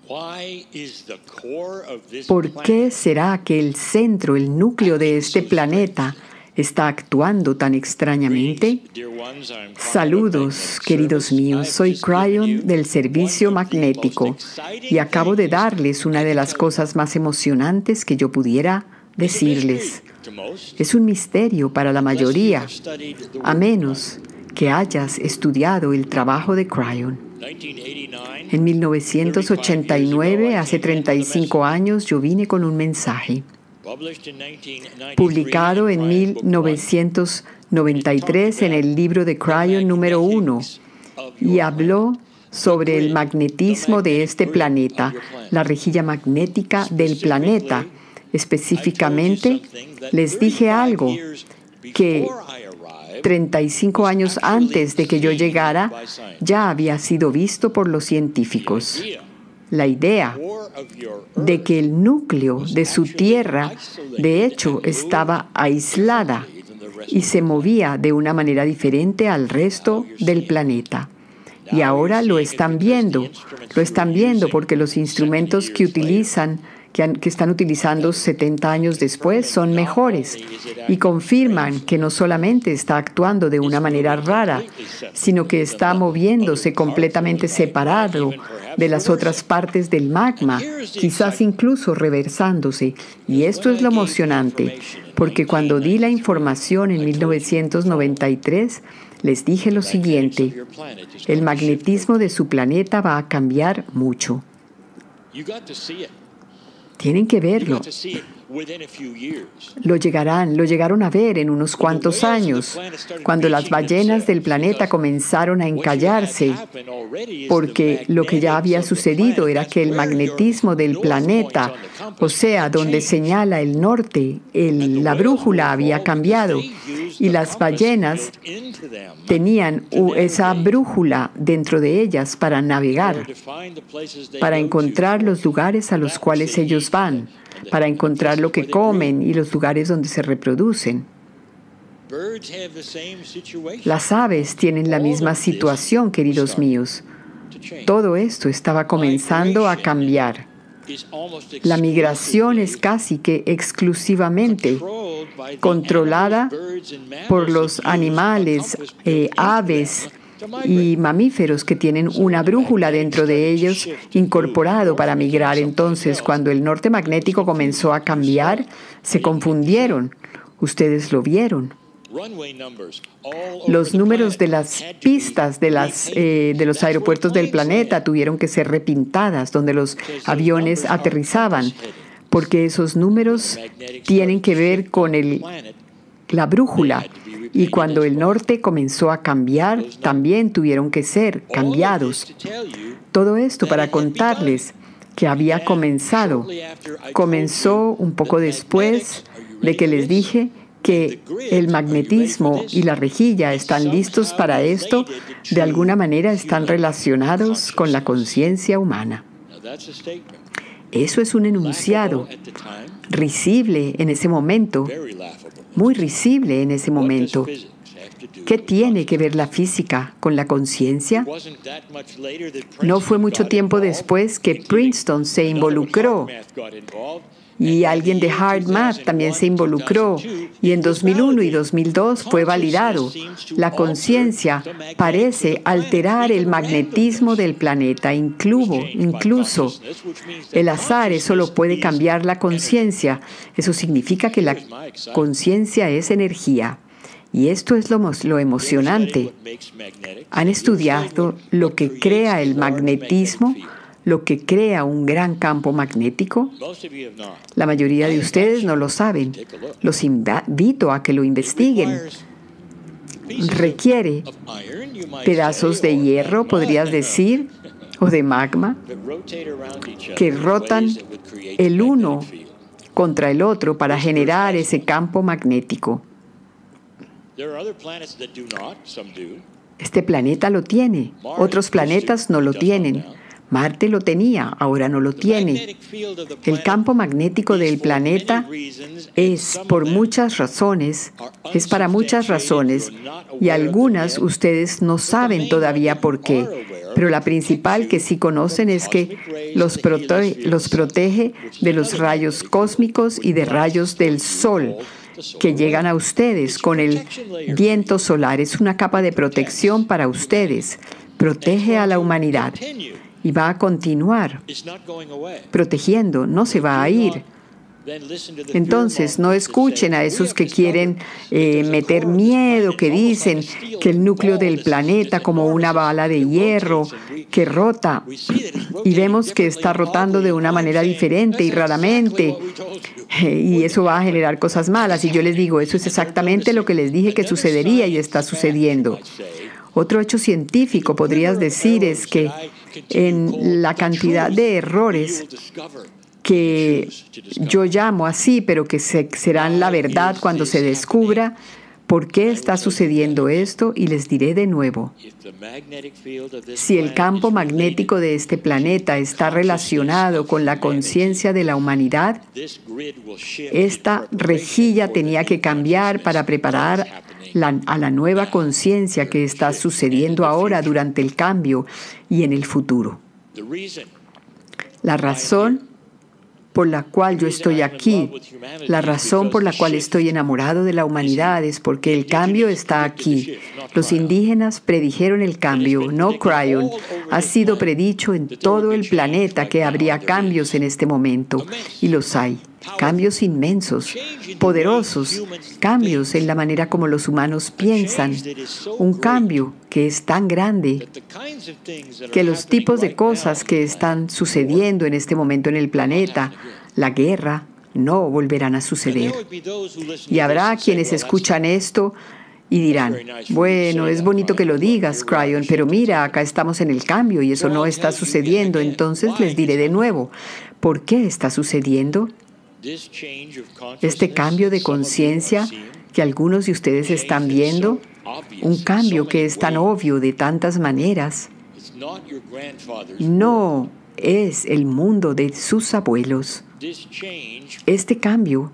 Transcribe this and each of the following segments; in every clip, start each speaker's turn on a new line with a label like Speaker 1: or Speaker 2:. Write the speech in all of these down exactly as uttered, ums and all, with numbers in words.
Speaker 1: ¿Por qué será que el centro, el núcleo de este planeta está actuando tan extrañamente? Saludos, queridos míos. Soy Cryon del Servicio Magnético y acabo de darles una de las cosas más emocionantes que yo pudiera decirles. Es un misterio para la mayoría, a menos que hayas estudiado el trabajo de Cryon. En mil novecientos ochenta y nueve, hace treinta y cinco años, yo vine con un mensaje. Publicado en mil novecientos noventa y tres en el libro de Cryon número uno, y habló sobre el magnetismo de este planeta, la rejilla magnética del planeta. Específicamente, les dije algo que treinta y cinco años antes de que yo llegara, ya había sido visto por los científicos. La idea de que el núcleo de su Tierra, de hecho, estaba aislada y se movía de una manera diferente al resto del planeta. Y ahora lo están viendo. Lo están viendo porque los instrumentos que utilizan Que, han, que están utilizando setenta años después son mejores y confirman que no solamente está actuando de una manera rara, sino que está moviéndose completamente separado de las otras partes del magma, quizás incluso reversándose. Y esto es lo emocionante, porque cuando di la información en mil novecientos noventa y tres, les dije lo siguiente: el magnetismo de su planeta va a cambiar mucho. Tienen que verlo. Lo llegarán, lo llegaron a ver en unos cuantos años, cuando las ballenas del planeta comenzaron a encallarse, porque lo que ya había sucedido era que el magnetismo del planeta, o sea, donde señala el norte, el, la brújula había cambiado, y las ballenas tenían esa brújula dentro de ellas para navegar, para encontrar los lugares a los cuales ellos van, para encontrar lo que comen y los lugares donde se reproducen. Las aves tienen la misma situación, queridos míos. Todo esto estaba comenzando a cambiar. La migración es casi que exclusivamente controlada por los animales, eh, aves y mamíferos que tienen una brújula dentro de ellos incorporado para migrar. Entonces, cuando el norte magnético comenzó a cambiar, se confundieron. Ustedes lo vieron. Los números de las pistas de, las, eh, de los aeropuertos del planeta tuvieron que ser repintadas, donde los aviones aterrizaban, porque esos números tienen que ver con el, la brújula. Y cuando el norte comenzó a cambiar, también tuvieron que ser cambiados. Todo esto para contarles que había comenzado. Comenzó un poco después de que les dije que el magnetismo y la rejilla están listos para esto, de alguna manera están relacionados con la conciencia humana. Eso es un enunciado risible en ese momento, muy risible en ese momento. ¿Qué tiene que ver la física con la conciencia? No fue mucho tiempo después que Princeton se involucró y alguien de Hard Math también se involucró, y en dos mil uno y dos mil dos fue validado. La conciencia parece alterar el magnetismo del planeta, incluso, incluso el azar, eso lo puede cambiar la conciencia. Eso significa que la conciencia es energía. Y esto es lo, lo emocionante. ¿Han estudiado lo que crea el magnetismo? Lo que crea un gran campo magnético? La mayoría de ustedes no lo saben. Los invito a que lo investiguen. Requiere pedazos de hierro, podrías decir, o de magma, que rotan el uno contra el otro para generar ese campo magnético. Este planeta lo tiene, otros planetas no lo tienen. Marte lo tenía, ahora no lo tiene. El campo magnético del planeta es por muchas razones, es para muchas razones, y algunas ustedes no saben todavía por qué, pero la principal que sí conocen es que los, prote los protege de los rayos cósmicos y de rayos del sol que llegan a ustedes con el viento solar. Es una capa de protección para ustedes. Protege a la humanidad y va a continuar protegiendo, no se va a ir. Entonces, no escuchen a esos que quieren eh, meter miedo, que dicen que el núcleo del planeta como una bala de hierro que rota, y vemos que está rotando de una manera diferente y raramente, y eso va a generar cosas malas. Y yo les digo, eso es exactamente lo que les dije que sucedería y está sucediendo. Otro hecho científico, podrías decir, es que en la cantidad de errores que yo llamo así, pero que se, serán la verdad cuando se descubra por qué está sucediendo esto, y les diré de nuevo. Si el campo magnético de este planeta está relacionado con la conciencia de la humanidad, esta rejilla tenía que cambiar para preparar la, a la nueva conciencia que está sucediendo ahora durante el cambio y en el futuro. La razón por la cual yo estoy aquí, la razón por la cual estoy enamorado de la humanidad es porque el cambio está aquí. Los indígenas predijeron el cambio, no Cryon. Ha sido predicho en todo el planeta que habría cambios en este momento, y los hay. Cambios inmensos, poderosos, cambios en la manera como los humanos piensan. Un cambio que es tan grande que los tipos de cosas que están sucediendo en este momento en el planeta, la guerra, no volverán a suceder. Y habrá quienes escuchan esto y dirán, bueno, es bonito que lo digas, Cryon, pero mira, acá estamos en el cambio y eso no está sucediendo. Entonces les diré de nuevo, ¿por qué está sucediendo? Este cambio de conciencia que algunos de ustedes están viendo, un cambio que es tan obvio de tantas maneras, no es el mundo de sus abuelos. Este cambio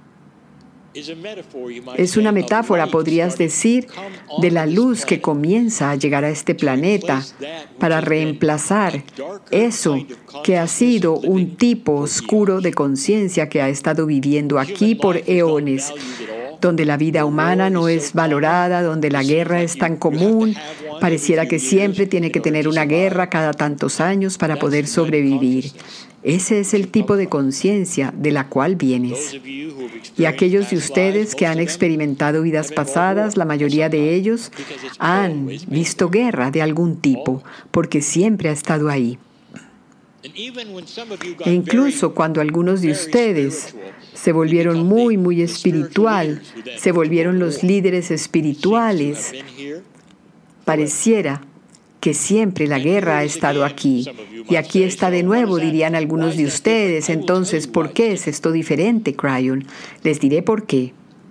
Speaker 1: es una metáfora, podrías decir, de la luz que comienza a llegar a este planeta para reemplazar eso que ha sido un tipo oscuro de conciencia que ha estado viviendo aquí por eones, donde la vida humana no es valorada, donde la guerra es tan común. Pareciera que siempre tiene que tener una guerra cada tantos años para poder sobrevivir. Ese es el tipo de conciencia de la cual vienes. Y aquellos de ustedes que han experimentado vidas pasadas, la mayoría de ellos han visto guerra de algún tipo, porque siempre ha estado ahí. E incluso cuando algunos de ustedes se volvieron muy, muy espiritual, se volvieron los líderes espirituales, pareciera que siempre la guerra ha estado aquí. Y aquí está de nuevo, dirían algunos de ustedes. Entonces, ¿por qué es esto diferente, Cryon? Les diré por qué.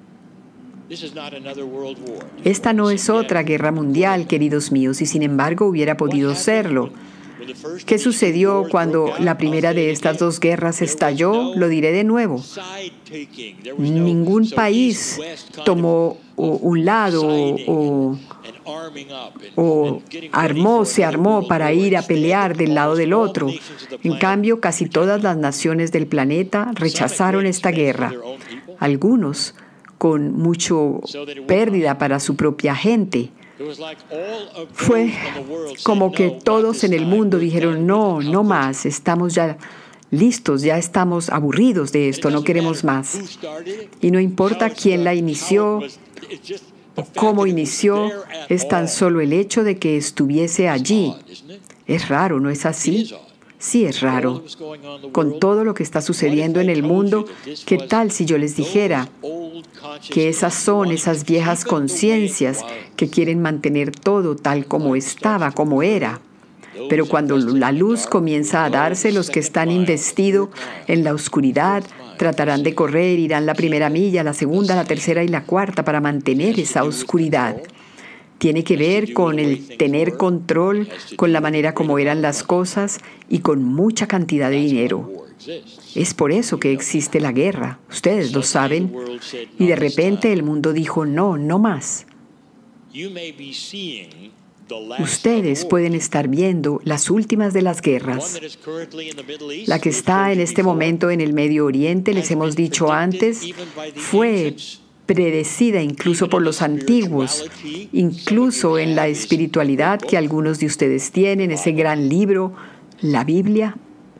Speaker 1: Esta no es otra guerra mundial, queridos míos, y sin embargo hubiera podido serlo. ¿Qué sucedió cuando la primera de estas dos guerras estalló? Lo diré de nuevo. Ningún país tomó un lado o, o armó, se armó para ir a pelear del lado del otro. En cambio, casi todas las naciones del planeta rechazaron esta guerra. Algunos con mucha pérdida para su propia gente. Fue como que todos en el mundo dijeron, no, no más, estamos ya listos, ya estamos aburridos de esto, no queremos más. Y no importa quién la inició o cómo inició, es tan solo el hecho de que estuviese allí. Es raro, ¿no es así? Sí, es raro. Con todo lo que está sucediendo en el mundo, ¿qué tal si yo les dijera que esas son esas viejas conciencias que quieren mantener todo tal como estaba, como era? Pero cuando la luz comienza a darse, los que están investidos en la oscuridad tratarán de correr, irán la primera milla, la segunda, la tercera y la cuarta para mantener esa oscuridad. Tiene que ver con el tener control, con la manera como eran las cosas y con mucha cantidad de dinero. Es por eso que existe la guerra. Ustedes lo saben. Y de repente el mundo dijo, no, no más. Ustedes pueden estar viendo las últimas de las guerras. La que está en este momento en el Medio Oriente, les hemos dicho antes, fue predecida incluso por los antiguos, incluso en la espiritualidad que algunos de ustedes tienen, ese gran libro, la Biblia,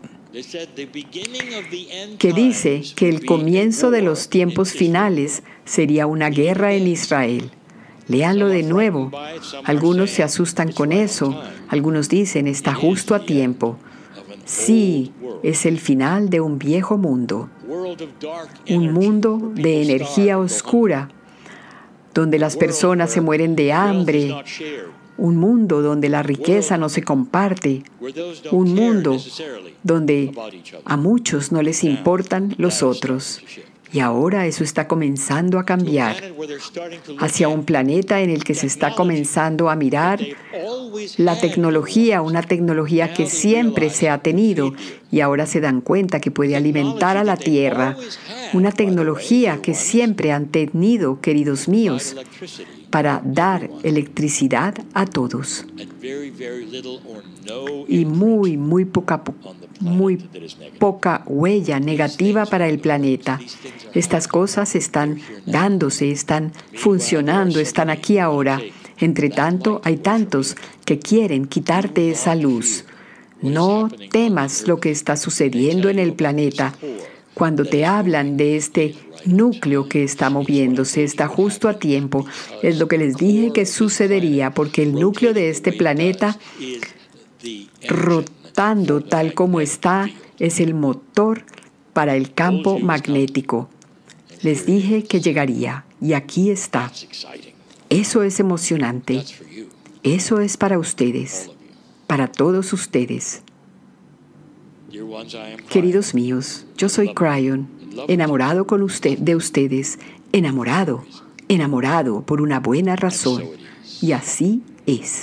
Speaker 1: que dice que el comienzo de los tiempos finales sería una guerra en Israel. Léanlo de nuevo. Algunos se asustan con eso. Algunos dicen, está justo a tiempo. Sí, es el final de un viejo mundo. Un mundo de energía oscura, donde las personas se mueren de hambre. Un mundo donde la riqueza no se comparte. Un mundo donde a muchos no les importan los otros. Y ahora eso está comenzando a cambiar hacia un planeta en el que se está comenzando a mirar la tecnología, una tecnología que siempre se ha tenido y ahora se dan cuenta que puede alimentar a la Tierra. Una tecnología que siempre han tenido, queridos míos, para dar electricidad a todos. Y muy, muy poca, muy poca huella negativa para el planeta. Estas cosas están dándose, están funcionando, están aquí ahora. Entre tanto, hay tantos que quieren quitarte esa luz. No temas lo que está sucediendo en el planeta. Cuando te hablan de este núcleo que está moviéndose, está justo a tiempo. Es lo que les dije que sucedería, porque el núcleo de este planeta, rotando tal como está, es el motor para el campo magnético. Les dije que llegaría, y aquí está. Eso es emocionante. Eso es para ustedes, para todos ustedes. Queridos míos, yo soy Cryon, enamorado con usted, de ustedes, enamorado, enamorado por una buena razón. Y así es.